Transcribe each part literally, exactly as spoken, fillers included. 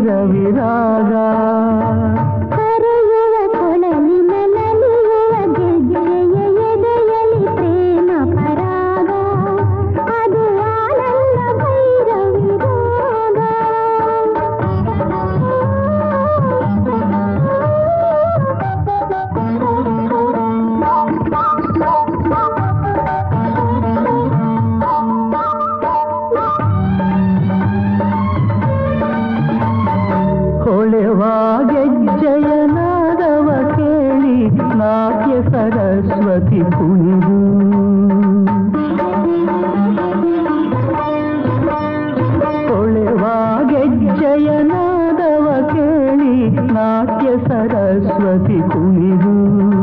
ಭೈರವಿರಾಗ ಕರೆಯುವ ಕೊಳಲಿನ ನಲಿಯುವ ಗೆಜ್ಜೆಯ ಎದೆಯಲಿ ಪ್ರೇಮ ಪರಾಗ ಅದು ಆನಂದ ಭೈರವಿರಾಗ ಹೊಳೆವ ಗೆಜ್ಜೆಯನಾದವ ಕೇಳಿ ನಾಟ್ಯ ಸರಸ್ವತಿ ಕುಣಿದು ಹೊಳೆವ ಗೆಜ್ಜೆಯನಾದವ ಕೇಳಿ ನಾಟ್ಯ ಸರಸ್ವತಿ ಕುಣಿದು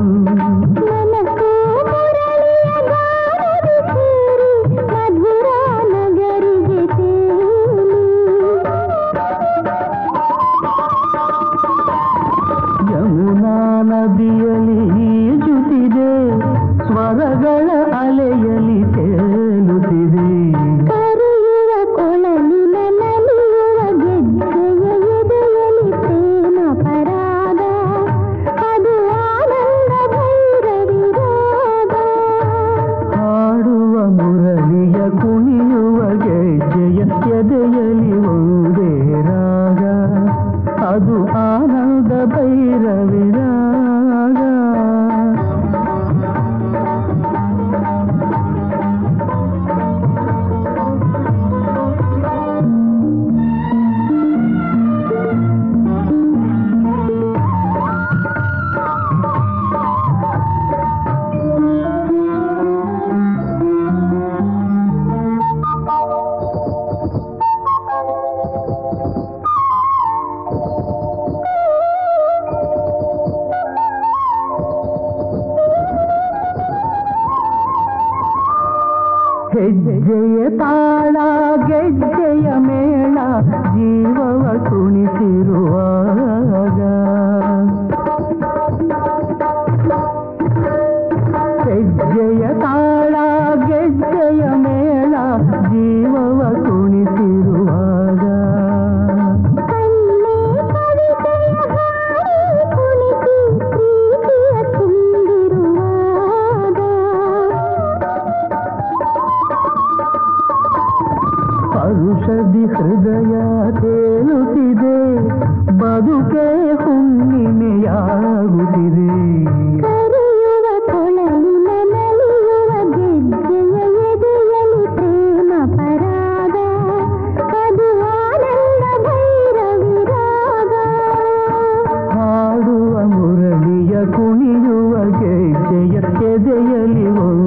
ಯಮುನಾ ನದಿಯಲ್ಲಿ ಈಜುತ್ತಿದೆ ಸ್ವರಗಳ ಅಲೆಯಲ್ಲಿ ತೇಲುತ್ತಿದೆ ಕರೆಯುವ ಕೊಳಲಿನ ನಲಿಯುವ ಗೆಜ್ಜೆಯ ಎದೆಯಲಿ ಪ್ರೇಮ ಪರಾಗ ಅದು ಆನಂದ ಭೈರವಿರಾಗ ಹಾಡುವ ಮುರಳಿಯ ಕುಣಿಯುವ ಗೆಜ್ಜೆಯ ಎದೆಯಲಿ ಒಂದೇ ರಾಗ ಅದು ಆನಂದ ಭೈರವಿರಾಗ ಹೆಜ್ಜೆಯ ತಾಳ ಗೆಜ್ಜೆಯ ಮೇಳ ಜೀವವ ಕುಣಿಸಿರುವಾಗ ಹೆಜ್ಜೆಯ ತಾಳ ಗೆಜ್ಜೆಯ ಮೇಳ ಜೀವವ ಕುಣಿಸಿರುವಾಗ ಪರುಷದಿ ಹೃದಯ ತೇಲುತ್ತಿದೆ ಬದುಕೆ ಹುಣ್ಣಿಮೆಯಾಗುತ್ತಿದೆ ಕರೆಯುವ ಕೊಳಲಿನ ನಲಿಯುವ ಗೆಜ್ಜೆಯ ಎದೆಯಲಿ ಪ್ರೇಮ ಪರಾಗ ಅದು ಆನಂದ ಭೈರವಿರಾಗ ಹಾಡುವ ಮುರಳಿಯ ಕುಣಿಯುವ ಗೆಜ್ಜೆಯ ಎದೆಯಲಿ